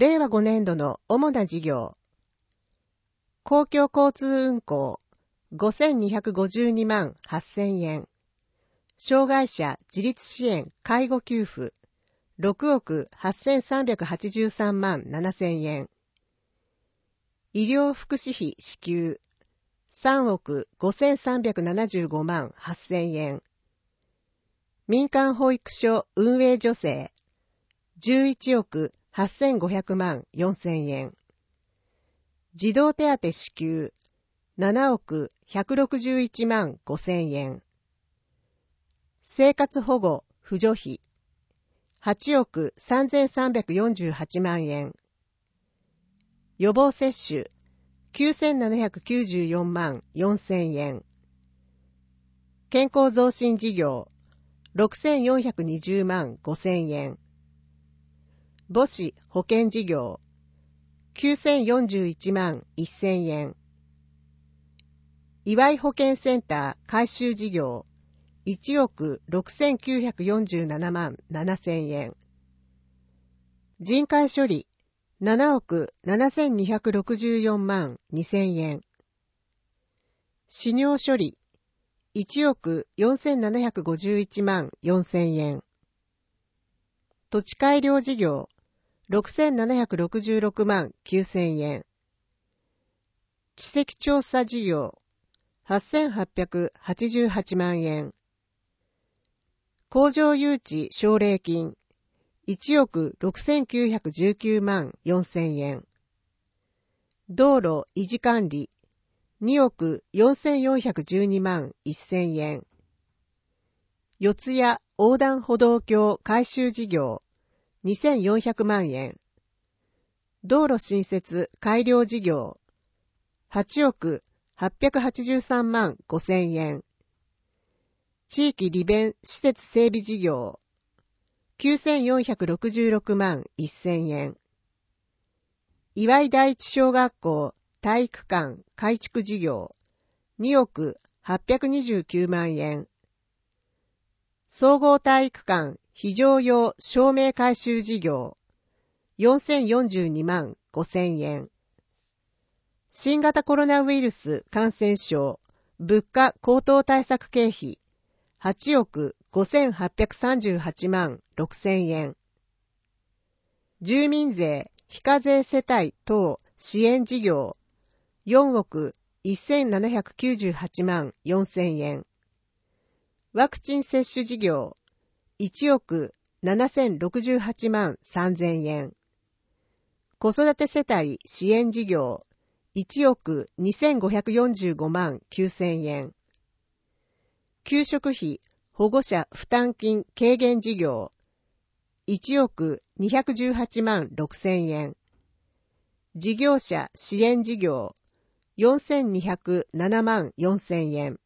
令和5年度の主な事業。公共交通運行5252万8000円。障害者自立支援介護給付6億8383万7000円。医療福祉費支給3億5375万8000円。民間保育所運営助成11億8500万4000円。児童手当支給7億161万5000円。生活保護扶助費8億3348万円。予防接種9794万4000円。健康増進事業6420万5000円。母子保険事業9041万1000円。祝い保険センター改修事業1億6947万7000円。人海処理7億7264万2000円。死尿処理1億4751万4000円。土地改良事業6766万9000円。地籍調査事業8888万円。工場誘致奨励金1億6919万4000円。道路維持管理2億4412万1000円。四谷横断歩道橋改修事業2400万円。道路新設改良事業8億883万5000円。地域利便施設整備事業9466万1000円。岩井第一小学校体育館改築事業2億829万円。総合体育館非常用照明改修事業4042万5000円。新型コロナウイルス感染症物価高騰対策経費8億5838万6000円。住民税非課税世帯等支援事業4億1798万4000円。ワクチン接種事業1億7068万3000円。子育て世帯支援事業1億2545万9000円。給食費保護者負担金軽減事業1億218万6000円。事業者支援事業4207万4000円。